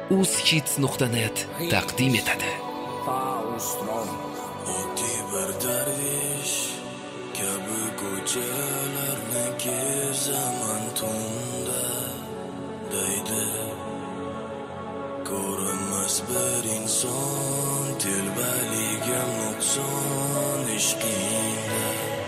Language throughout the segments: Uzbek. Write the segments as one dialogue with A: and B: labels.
A: uzhits.net taqdim etadi.
B: Oddiy bir darvish kabi ko'chalarni kezaman tunda, deydi ko'rinmas bir inson, telbaligim nuqson ishqingda.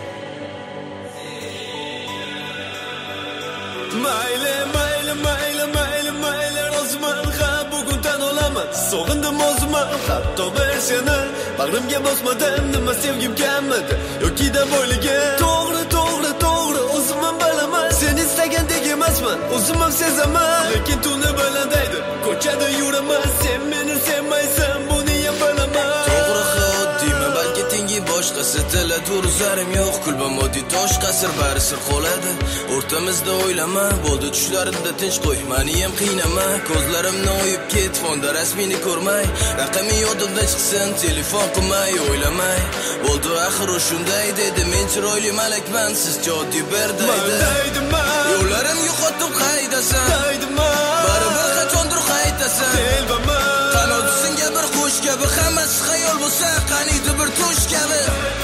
B: Mayli rozman ha bugun tan olaman, sog'indim o'zimni hatto bir seni bag'rimga bosmadim, nima sevgim kamidi yoki da boyligi. To'g'ri o'zim ham bilaman, sen istagandek emasman, o'zim ham sezaman, lekin tuni bilan deydi ko'chada yuraman, sen meni sevmaysan, buni ham bilaman. To'g'ri oddiymi balki tengi boshqasi, tilla turzarim yo'q, kulbam oddiy tosh qasr, bari sir qoladi o'rtamizda. O'ylama, bo'ldi tushlarimda tinch qo'y, meni ham qiynama, ko'zlarimni o'yib ket, fonda rasmini ko'rmay, raqami yodimdan chiqsin, telefon qilmay, o'ylamay, bo'ldi axir u shunday dedi, men chiroyli malakman, siz joddiy bir deydi. Yo'llarim yo'qotib qaydasan, baribir qachondir qaytasan, qanoti senga bir qush kabi, hammasi xayol bo'lsa, qaniydi bir tush kabi.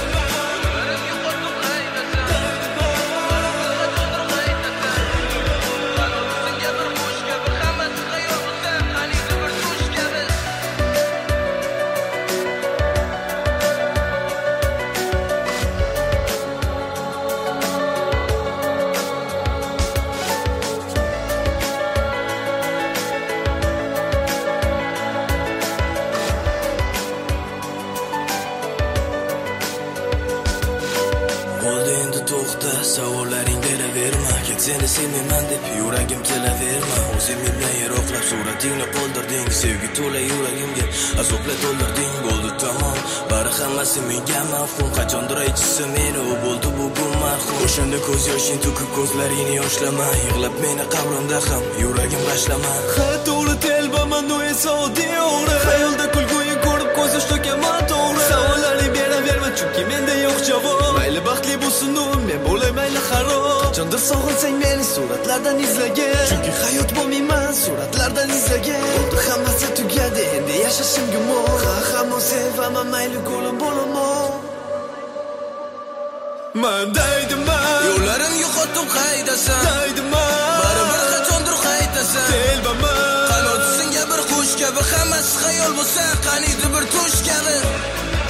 B: Bo'ldi endi to'xta, savollaring beraverma, ket seni sevmayman deb yuragim kelaverma. O'zim bilan yiroqlab suratingni qoldirding, sevgi to'la yuragimga azobla to'ldirding. Bo'ldi tamom, bari hammasi menga mafhum, qachondir aytsa meni u bo'ldi bugun marhum. O'shanda ko'z yoshing to'kib ko'zlaringni yoshlama, yig'lab meni qabrimda ham yuragim g'ashlama. Ha to'g'ri telbaman, u esa oddiy o'g'ri, xayolda kulguing ko'rib ko'z yosh to'kaman, to'g'ri. Savollaring beraverma, chunki menda yo'q javob. Mayli baxtli bo'lsin u, men bo'lay mayli xarob. Qachondir sog'insang meni suratlardan izlagin, chunki hayot bo'lmayman suratlardan izlagan. Bo'ldi hammasi tugadi, endi yashashim gumon. Hamon sevaman, mayli ko'lim bo'laman. Man deydiman, yo'llarim yo'qotib qaydasan, baribir qachondir qaytasan, telbaman, qanoti senga bir qush kabi, hammasi xayol bo'lsa, qaniydi bir tush kabi.